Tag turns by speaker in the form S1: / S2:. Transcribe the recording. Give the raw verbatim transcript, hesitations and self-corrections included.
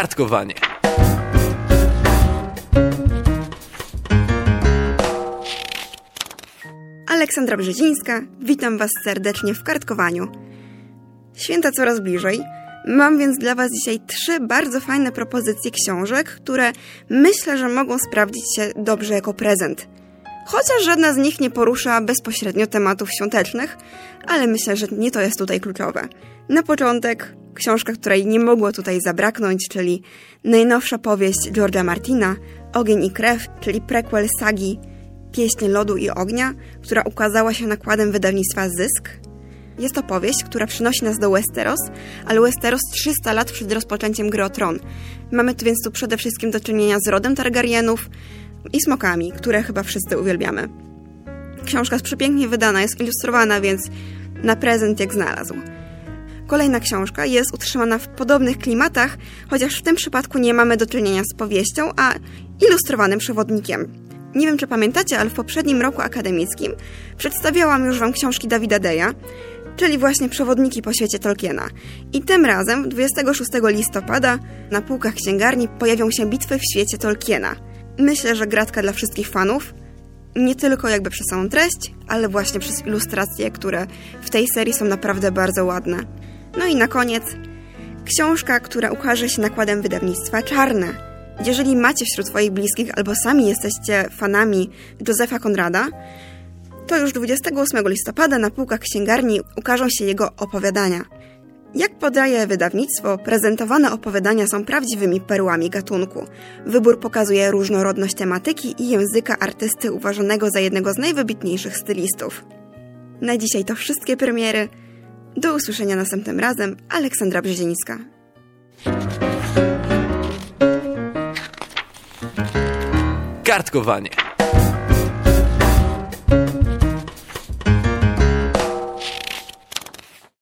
S1: Kartkowanie.
S2: Aleksandra Brzezińska, witam Was serdecznie w Kartkowaniu. Święta coraz bliżej. Mam więc dla Was dzisiaj trzy bardzo fajne propozycje książek, które myślę, że mogą sprawdzić się dobrze jako prezent. Chociaż żadna z nich nie porusza bezpośrednio tematów świątecznych, ale myślę, że nie to jest tutaj kluczowe. Na początek książka, której nie mogło tutaj zabraknąć, czyli najnowsza powieść George'a Martina, Ogień i krew, czyli prequel sagi Pieśń lodu i ognia, która ukazała się nakładem wydawnictwa Zysk. Jest to powieść, która przynosi nas do Westeros, ale Westeros trzysta lat przed rozpoczęciem Gry o Tron. Mamy tu więc tu przede wszystkim do czynienia z rodem Targaryenów i smokami, które chyba wszyscy uwielbiamy. Książka jest przepięknie wydana, jest ilustrowana, więc na prezent jak znalazł. Kolejna książka jest utrzymana w podobnych klimatach, chociaż w tym przypadku nie mamy do czynienia z powieścią, a ilustrowanym przewodnikiem. Nie wiem, czy pamiętacie, ale w poprzednim roku akademickim przedstawiałam już Wam książki Davida Deya, czyli właśnie przewodniki po świecie Tolkiena. I tym razem, dwudziestego szóstego listopada, na półkach księgarni pojawią się Bitwy w świecie Tolkiena. Myślę, że gratka dla wszystkich fanów, nie tylko jakby przez samą treść, ale właśnie przez ilustracje, które w tej serii są naprawdę bardzo ładne. No i na koniec książka, która ukaże się nakładem wydawnictwa Czarne. Jeżeli macie wśród swoich bliskich albo sami jesteście fanami Józefa Konrada, to już dwudziestego ósmego listopada na półkach księgarni ukażą się jego opowiadania. Jak podaje wydawnictwo, prezentowane opowiadania są prawdziwymi perłami gatunku. Wybór pokazuje różnorodność tematyki i języka artysty uważanego za jednego z najwybitniejszych stylistów. Na dzisiaj to wszystkie premiery. Do usłyszenia następnym razem. Aleksandra Brzezińska.
S1: Kartkowanie.